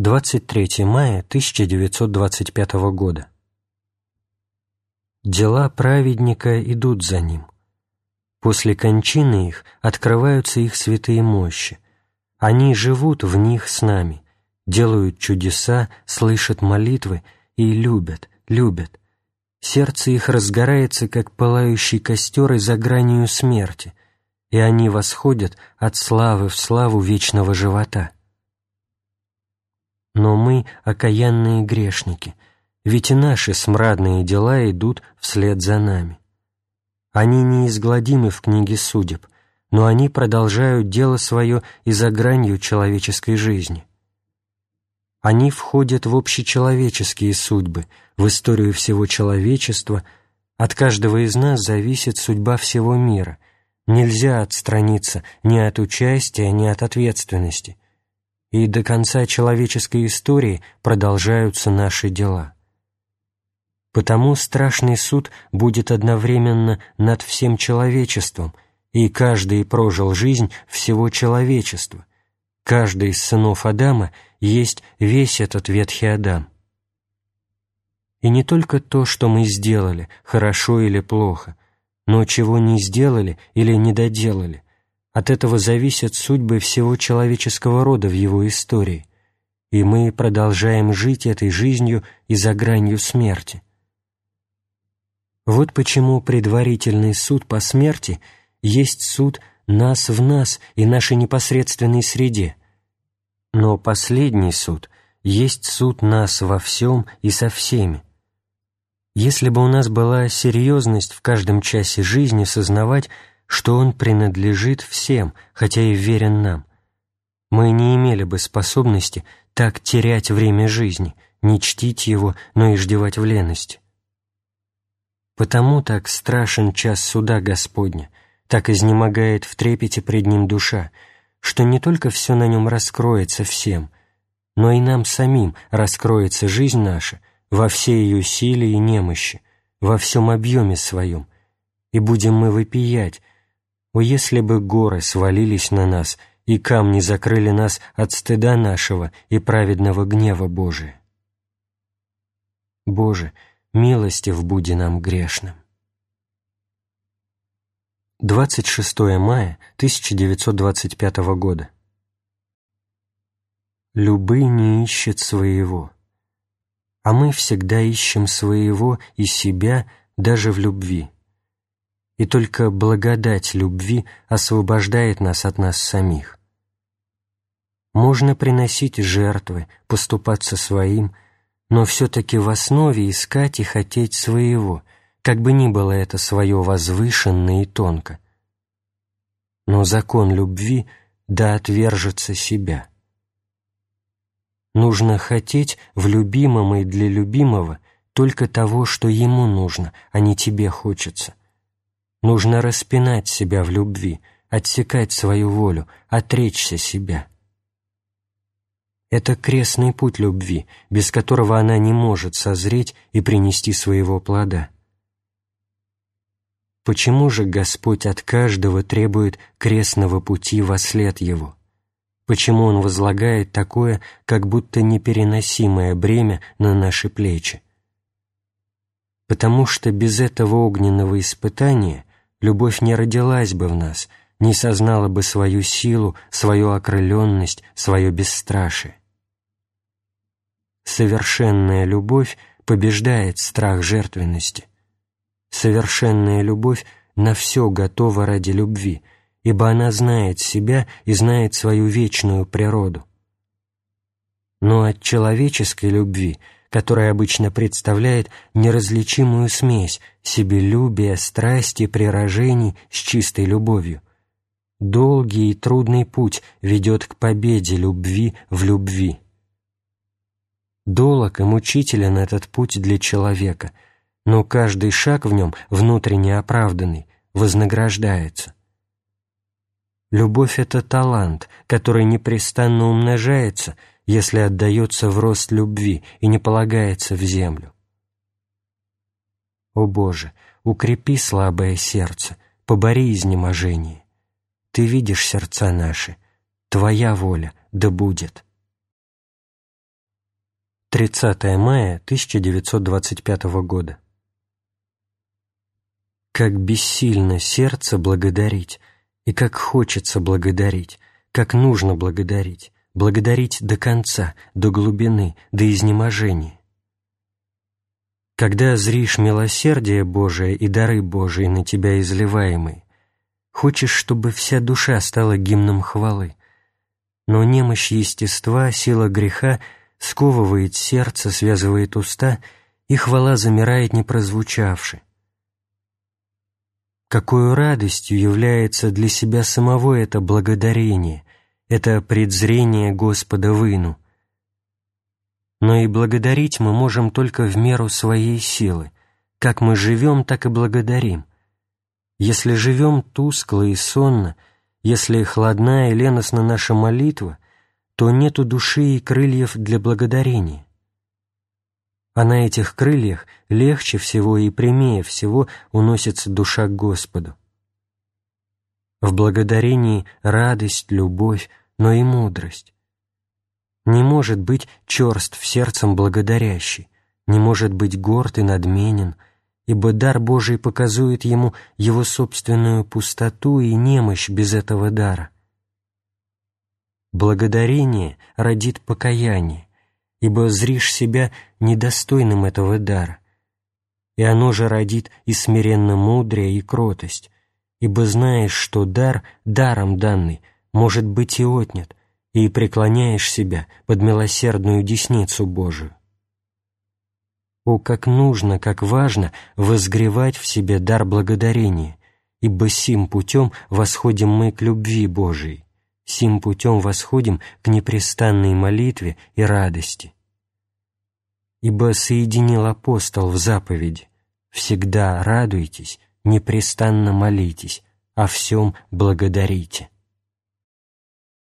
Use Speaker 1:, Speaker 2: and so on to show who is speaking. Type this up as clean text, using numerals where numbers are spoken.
Speaker 1: 23 мая 1925 года. Дела праведника идут за ним. После кончины их открываются их святые мощи. Они живут в них с нами, делают чудеса, слышат молитвы и любят. Сердце их разгорается, как пылающий костер за гранью смерти, и они восходят от славы в славу вечного живота. Но мы — окаянные грешники, ведь и наши смрадные дела идут вслед за нами. Они неизгладимы в книге судеб, но они продолжают дело свое и за гранью человеческой жизни. Они входят в общечеловеческие судьбы, в историю всего человечества. От каждого из нас зависит судьба всего мира. Нельзя отстраниться ни от участия, ни от ответственности. И до конца человеческой истории продолжаются наши дела. Потому страшный суд будет одновременно над всем человечеством, и каждый прожил жизнь всего человечества. Каждый из сынов Адама есть весь этот ветхий Адам. И не только то, что мы сделали, хорошо или плохо, но чего не сделали или не доделали. От этого зависят судьбы всего человеческого рода в его истории, и мы продолжаем жить этой жизнью и за гранью смерти. Вот почему предварительный суд по смерти есть суд нас в нас и нашей непосредственной среде, но последний суд есть суд нас во всем и со всеми. Если бы у нас была серьезность в каждом часе жизни сознавать, что он принадлежит всем, хотя и верен нам, мы не имели бы способности так терять время жизни, не чтить его, но и ждевать в лености. Потому так страшен час суда Господня, так изнемогает в трепете пред ним душа, что не только все на нем раскроется всем, но и нам самим раскроется жизнь наша во всей ее силе и немощи, во всем объеме своем, и будем мы вопиять: «О, если бы горы свалились на нас, и камни закрыли нас от стыда нашего и праведного гнева Божия». Боже, милостив буди нам грешным. 26 мая 1925 года. Любый не ищет своего, а мы всегда ищем своего и себя даже в любви. И только благодать любви освобождает нас от нас самих. Можно приносить жертвы, поступаться своим, но все-таки в основе искать и хотеть своего, как бы ни было это свое возвышенно и тонко. Но закон любви да отвержется себя. Нужно хотеть в любимом и для любимого только того, что ему нужно, а не тебе хочется. Нужно распинать себя в любви, отсекать свою волю, отречься себя. Это крестный путь любви, без которого она не может созреть и принести своего плода. Почему же Господь от каждого требует крестного пути вослед Его? Почему Он возлагает такое, как будто непереносимое бремя на наши плечи? Потому что без этого огненного испытания любовь не родилась бы в нас, не сознала бы свою силу, свою окрыленность, свое бесстрашие. Совершенная любовь побеждает страх жертвенности. Совершенная любовь на все готова ради любви, ибо она знает себя и знает свою вечную природу. Но от человеческой любви, которая обычно представляет неразличимую смесь себелюбия, страсти, прирожений с чистой любовью, долгий и трудный путь ведет к победе любви в любви. Долог и мучителен этот путь для человека, но каждый шаг в нем, внутренне оправданный, вознаграждается. Любовь — это талант, который непрестанно умножается, если отдается в рост любви и не полагается в землю. О Боже, укрепи слабое сердце, побори изнеможение. Ты видишь сердца наши, Твоя воля да будет. 30 мая 1925 года. Как бессильно сердце благодарить, и как хочется благодарить, как нужно благодарить, благодарить до конца, до глубины, до изнеможения. Когда зришь милосердие Божие и дары Божии на тебя изливаемые, хочешь, чтобы вся душа стала гимном хвалы, но немощь естества, сила греха сковывает сердце, связывает уста, и хвала замирает не прозвучавши. Какою радостью является для себя самого это благодарение, это предзрение Господа выну. Но и благодарить мы можем только в меру своей силы. Как мы живем, так и благодарим. Если живем тускло и сонно, если хладна и леностна наша молитва, то нету души и крыльев для благодарения. А на этих крыльях легче всего и прямее всего уносится душа к Господу. В благодарении радость, любовь, но и мудрость. Не может быть черств сердцем благодарящий, не может быть горд и надменен, ибо дар Божий показует ему его собственную пустоту и немощь без этого дара. Благодарение родит покаяние, ибо зришь себя недостойным этого дара, и оно же родит и смиренно мудрее, и кротость, ибо знаешь, что дар, даром данный, может быть и отнят, и преклоняешь себя под милосердную десницу Божию. О, как нужно, как важно возгревать в себе дар благодарения, ибо сим путем восходим мы к любви Божией, сим путем восходим к непрестанной молитве и радости. Ибо соединил апостол в заповеди: «Всегда радуйтесь, непрестанно молитесь, о всем благодарите».